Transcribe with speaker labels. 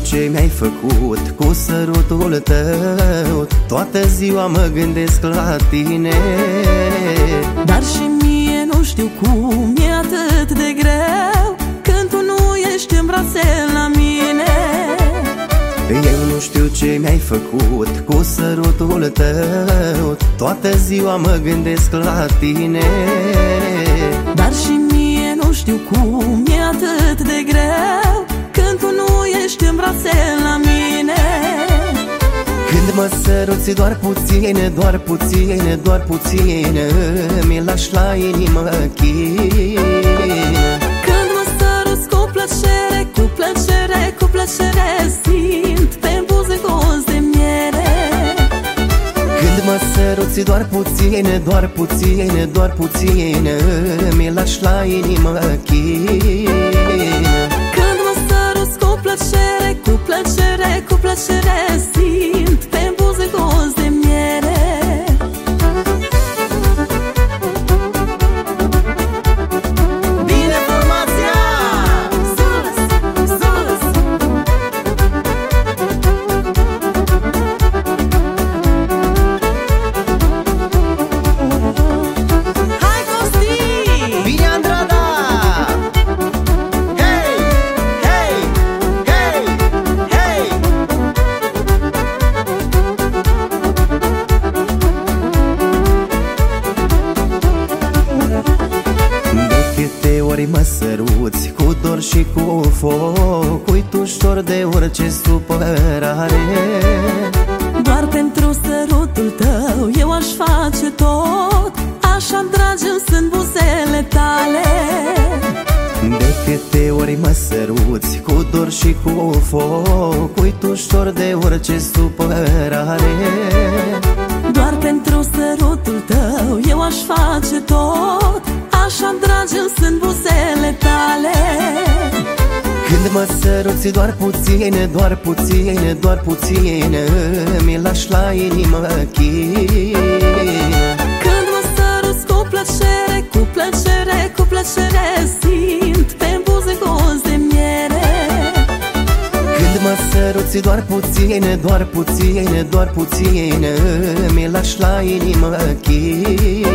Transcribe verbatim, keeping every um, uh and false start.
Speaker 1: ce mi-ai făcut cu sărutul tău. Toată ziua mă gândesc la tine,
Speaker 2: dar și mie nu știu cum e atât de greu când tu nu ești în brațe la mine.
Speaker 1: Eu nu știu ce mi-ai făcut cu sărutul tău. Toată ziua mă gândesc la tine,
Speaker 2: dar și mie nu știu cum e atât de greu când tu nu ești în brațe la mine.
Speaker 1: Când mă săruți doar puține, doar puține, doar puține, mi lași la inimă chin.
Speaker 2: Când mă săruți cu plăcere, cu plăcere, cu plăcere, simt pe buze gos de miere.
Speaker 1: Când mă săruți doar puține, doar puține, doar puține, mi lași la inimă chin.
Speaker 2: Când mă săruți cu plăcere, cu plăcere, cu plăcere, simt pe buze gos de miere.
Speaker 1: Bine formația!
Speaker 2: Sus, sus! Hai, Costi!
Speaker 1: Bine, Andrada! Hei! Hei! Hei! Hei! De câte ori mă săruți cu dor și cu foc, uit ușor de orice supărare.
Speaker 2: Doar pentru sărutul tău eu aș face tot, așa dragi-mi sunt buzele tale.
Speaker 1: De câte ori mă săruți cu dor și cu foc, uit ușor de orice supărare.
Speaker 2: Doar pentru sărutul tău eu aș face tot, așa dragi-mi sunt buzele tale.
Speaker 1: Când mă săruți doar puține, doar puține, doar puține, mi lași la inimă chin.
Speaker 2: Când mă săruți cu plăcere, cu plăcere, cu plăcere, simt pe buze gos de miere.
Speaker 1: Când mă săruți doar puține, doar puține, doar puține, mi lași la inimă chin.